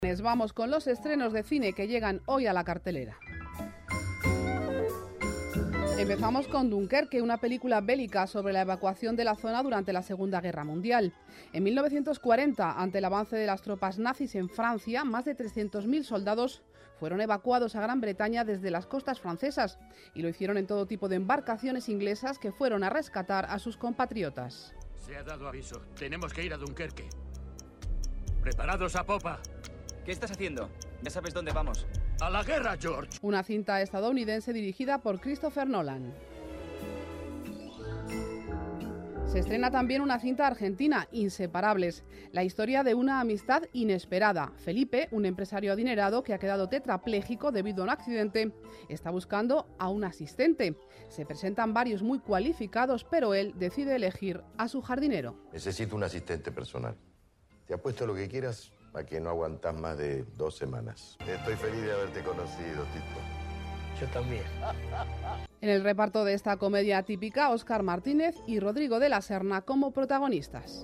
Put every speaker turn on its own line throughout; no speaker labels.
Vamos con los estrenos de cine que llegan hoy a la cartelera. Empezamos con Dunkerque, una película bélica sobre la evacuación de la zona durante la Segunda Guerra Mundial. En 1940, ante el avance de las tropas nazis en Francia, más de 300.000 soldados fueron evacuados a Gran Bretaña desde las costas francesas y lo hicieron en todo tipo de embarcaciones inglesas que fueron a rescatar a sus compatriotas.
Se ha dado aviso. Tenemos que ir a Dunkerque. ¡Preparados a popa!
¿Qué estás haciendo? Ya sabes dónde vamos.
¡A la guerra, George!
Una cinta estadounidense dirigida por Christopher Nolan. Se estrena también una cinta argentina, Inseparables, la historia de una amistad inesperada. Felipe, un empresario adinerado que ha quedado tetrapléjico debido a un accidente, está buscando a un asistente. Se presentan varios muy cualificados, pero él decide elegir a su jardinero.
Necesito un asistente personal. Te apuesto lo que quieras a que no aguantas más de 2 semanas. Estoy feliz de haberte conocido, Tito.
Yo también.
En el reparto de esta comedia típica, Óscar Martínez y Rodrigo de la Serna como protagonistas.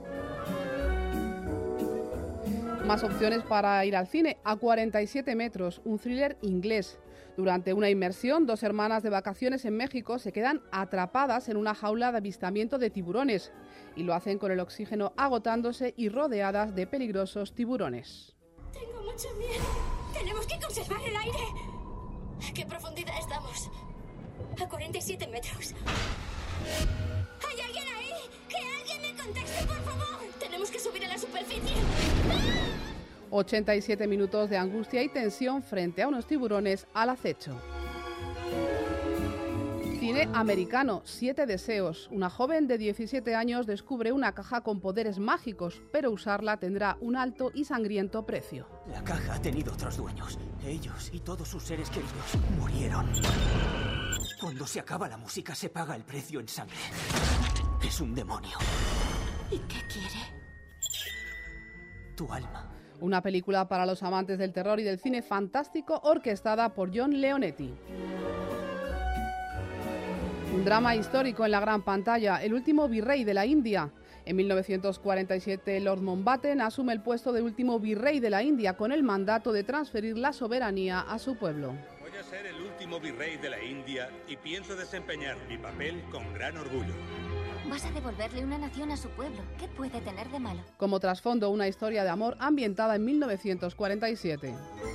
Más opciones para ir al cine. A 47 metros, un thriller inglés. Durante una inmersión, 2 hermanas de vacaciones en México se quedan atrapadas en una jaula de avistamiento de tiburones y lo hacen con el oxígeno agotándose y rodeadas de peligrosos tiburones.
Tengo mucho miedo. Tenemos que conservar el aire. ¿A qué profundidad estamos? A 47 metros. ¿Hay alguien ahí? ¡Que alguien me conteste, por favor! Tenemos que subir a la superficie.
87 minutos de angustia y tensión frente a unos tiburones al acecho. Cine americano, 7 deseos. Una joven de 17 años descubre una caja con poderes mágicos, pero usarla tendrá un alto y sangriento precio.
La caja ha tenido otros dueños. Ellos y todos sus seres queridos murieron. Cuando se acaba la música se paga el precio en sangre. Es un demonio.
¿Y qué quiere?
Tu alma.
Una película para los amantes del terror y del cine fantástico orquestada por John Leonetti. Un drama histórico en la gran pantalla, El último virrey de la India. En 1947, Lord Mountbatten asume el puesto de último virrey de la India con el mandato de transferir la soberanía a su pueblo.
Voy a ser el último virrey de la India y pienso desempeñar mi papel con gran orgullo.
Vas a devolverle una nación a su pueblo. ¿Qué puede tener de malo?
Como trasfondo, una historia de amor ambientada en 1947.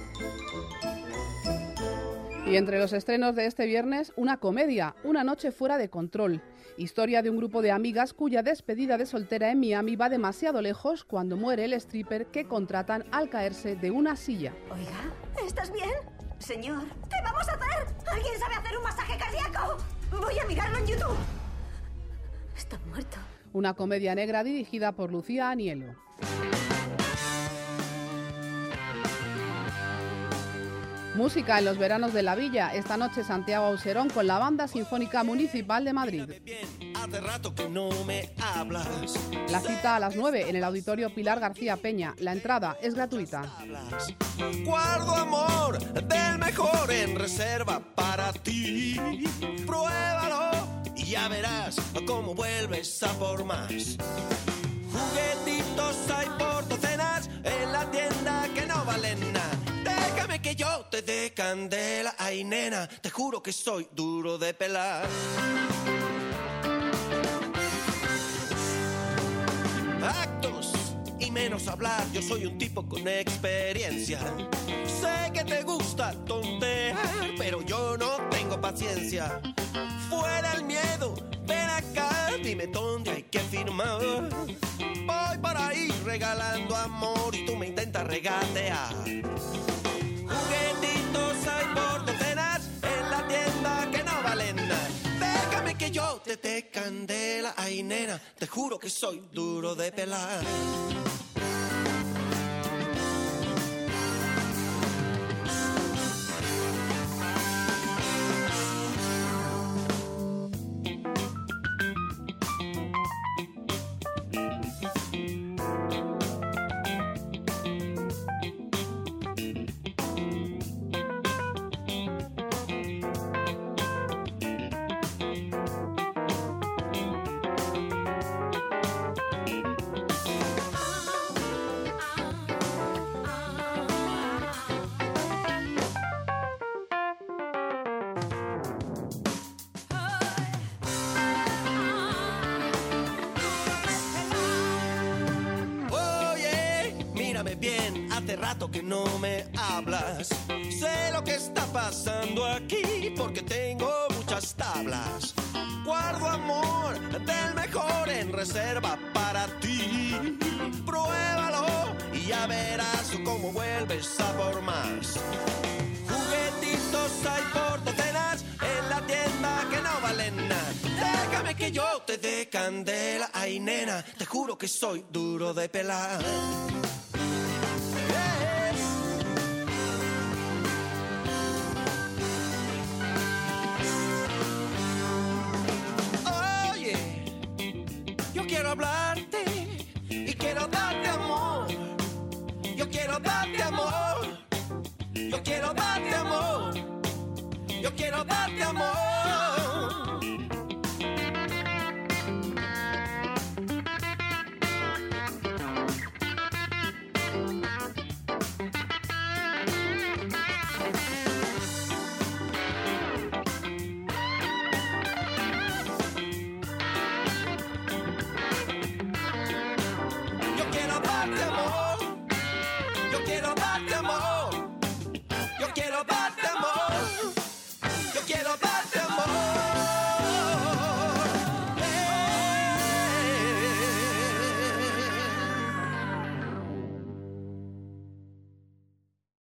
Y entre los estrenos de este viernes, una comedia, Una noche fuera de control. Historia de un grupo de amigas cuya despedida de soltera en Miami va demasiado lejos cuando muere el stripper que contratan al caerse de una silla.
Oiga, ¿estás bien? Señor, ¿qué vamos a hacer? ¿Alguien sabe hacer un masaje cardíaco? Voy a mirarlo en YouTube. Está muerto.
Una comedia negra dirigida por Lucía Anielo. Música en los veranos de la Villa. Esta noche Santiago Auserón con la Banda Sinfónica Municipal de Madrid.
Hace rato que no me hablas.
La cita a las 9 en el Auditorio Pilar García Peña. La entrada es gratuita.
Guardo amor del mejor en reserva para ti. Pruébalo y ya verás cómo vuelves a por más. Juguetitos hay por docenas en la tienda que no valen nada. Déjame que yo te dé candela, ay nena, te juro que soy duro de pelar. Actos y menos hablar, yo soy un tipo con experiencia. Sé que te gusta tontear, pero yo no tengo paciencia. Fuera el miedo, ven acá, dime dónde hay que firmar. Voy por ahí regalando amor y tú me intentas regatear. Juguetitos hay por docenas en la tienda que no valen nada. Déjame que yo te dé candela, ay nena, te juro que soy duro de pelar. hace rato que no me hablas. Sé lo que está pasando aquí porque tengo muchas tablas. Guardo amor del mejor en reserva para ti. Pruébalo y ya verás cómo vuelves a por más. Juguetitos hay por docenas en la tienda que no valen nada. Déjame que yo te dé candela. Ay, nena, te juro que soy duro de pelar. Oye, yo quiero hablarte y quiero darte amor. Yo quiero darte amor. Yo quiero darte amor. Yo quiero darte amor. Yo quiero darte amor. Yo quiero